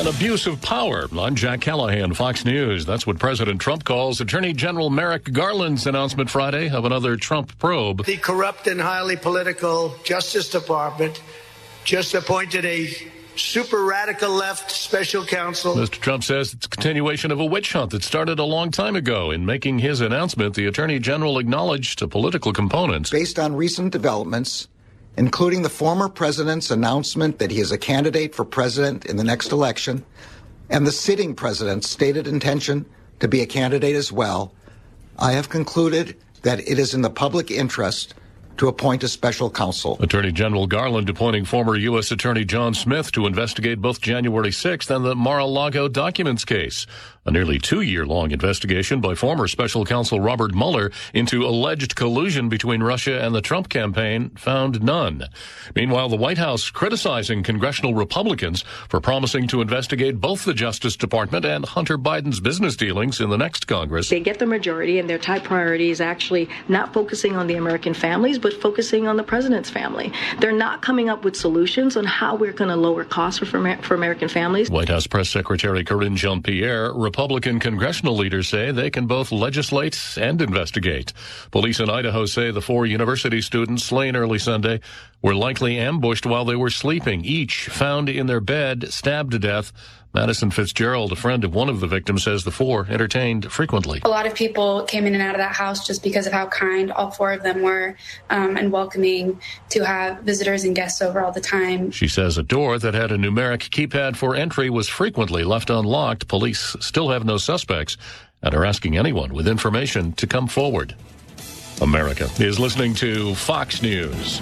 An abuse of power. I'm Jack Callahan, Fox News. That's what President Trump calls Attorney General Merrick Garland's announcement Friday of another Trump probe. The corrupt and highly political Justice Department just appointed a super radical left special counsel. Mr. Trump says it's a continuation of a witch hunt that started a long time ago. In making his announcement, the Attorney General acknowledged the political components. Based on recent developments, including the former president's announcement that he is a candidate for president in the next election, and the sitting president's stated intention to be a candidate as well, I have concluded that it is in the public interest to appoint a special counsel. Attorney General Garland appointing former U.S. Attorney John Smith to investigate both January 6th and the Mar-a-Lago documents case. A nearly 2-year-long investigation by former special counsel Robert Mueller into alleged collusion between Russia and the Trump campaign found none. Meanwhile, the White House criticizing congressional Republicans for promising to investigate both the Justice Department and Hunter Biden's business dealings in the next Congress. They get the majority, and their top priority is actually not focusing on the American families, but focusing on the president's family. They're not coming up with solutions on how we're going to lower costs for American families. White House Press Secretary Karine Jean-Pierre, Republican congressional leaders say they can both legislate and investigate. Police in Idaho say the 4 university students slain early Sunday were likely ambushed while they were sleeping, each found in their bed, stabbed to death. Madison Fitzgerald, a friend of one of the victims, says the 4 entertained frequently. A lot of people came in and out of that house just because of how kind all 4 of them were and welcoming to have visitors and guests over all the time. She says a door that had a numeric keypad for entry was frequently left unlocked. Police still have no suspects and are asking anyone with information to come forward. America is listening to Fox News.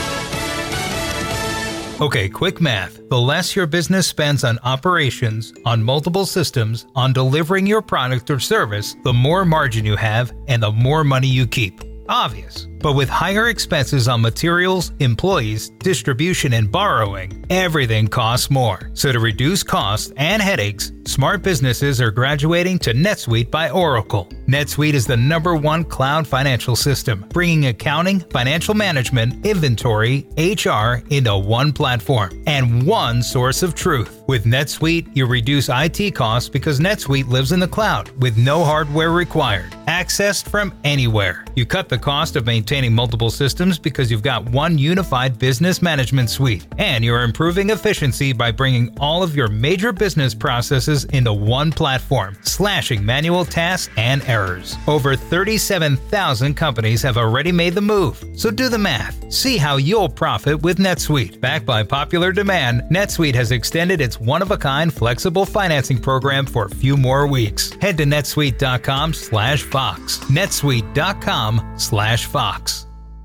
Okay, quick math. The less your business spends on operations, on multiple systems, on delivering your product or service, the more margin you have and the more money you keep. Obvious. But with higher expenses on materials, employees, distribution, and borrowing, everything costs more. So to reduce costs and headaches, smart businesses are graduating to NetSuite by Oracle. NetSuite is the #1 cloud financial system, bringing accounting, financial management, inventory, HR into one platform and one source of truth. With NetSuite, you reduce IT costs because NetSuite lives in the cloud with no hardware required, accessed from anywhere. You cut the cost of maintaining multiple systems because you've got one unified business management suite, and you're improving efficiency by bringing all of your major business processes into one platform, slashing manual tasks and errors. Over 37,000 companies have already made the move, so do the math. See how you'll profit with NetSuite. Backed by popular demand, NetSuite has extended its one-of-a-kind flexible financing program for a few more weeks. Head to netsuite.com/Fox. netsuite.com/Fox.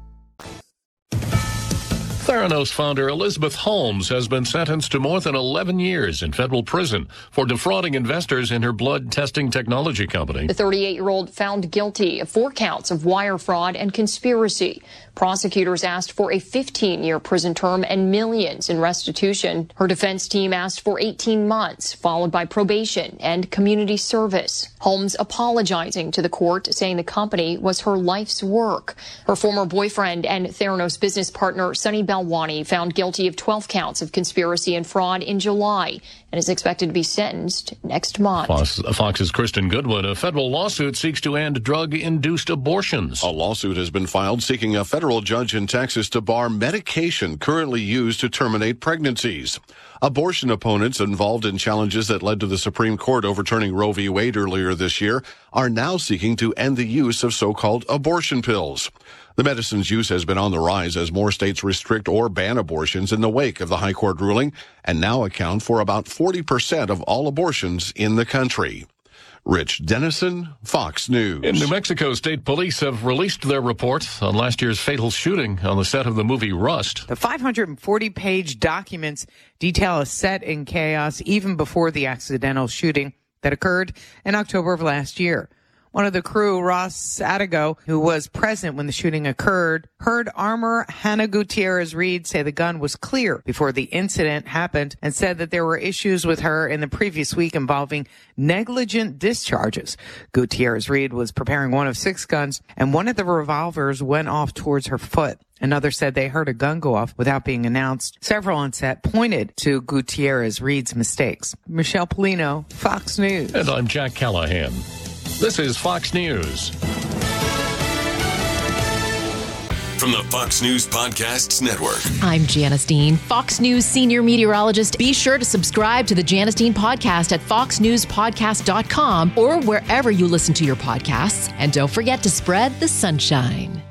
Theranos founder Elizabeth Holmes has been sentenced to more than 11 years in federal prison for defrauding investors in her blood testing technology company. The 38-year-old found guilty of 4 counts of wire fraud and conspiracy. Prosecutors asked for a 15-year prison term and millions in restitution. Her defense team asked for 18 months, followed by probation and community service. Holmes apologizing to the court, saying the company was her life's work. Her former boyfriend and Theranos business partner, Sunny Balwani, found guilty of 12 counts of conspiracy and fraud in July and is expected to be sentenced next month. Fox's Kristen Goodwin. A federal lawsuit seeks to end drug-induced abortions. A lawsuit has been filed seeking a federal judge in Texas to bar medication currently used to terminate pregnancies. Abortion opponents involved in challenges that led to the Supreme Court overturning Roe v. Wade earlier this year are now seeking to end the use of so-called abortion pills. The medicine's use has been on the rise as more states restrict or ban abortions in the wake of the High Court ruling and now account for about 40% of all abortions in the country. Rich Dennison, Fox News. In New Mexico, state police have released their report on last year's fatal shooting on the set of the movie Rust. The 540-page documents detail a set in chaos even before the accidental shooting that occurred in October of last year. One of the crew, Ross Sadigo, who was present when the shooting occurred, heard armor Hannah Gutierrez-Reed say the gun was clear before the incident happened and said that there were issues with her in the previous week involving negligent discharges. Gutierrez-Reed was preparing one of 6 guns, and one of the revolvers went off towards her foot. Another said they heard a gun go off without being announced. Several on set pointed to Gutierrez-Reed's mistakes. Michelle Polino, Fox News. And I'm Jack Callahan. This is Fox News. From the Fox News Podcasts Network. I'm Janice Dean, Fox News senior meteorologist. Be sure to subscribe to the Janice Dean podcast at foxnewspodcast.com or wherever you listen to your podcasts. And don't forget to spread the sunshine.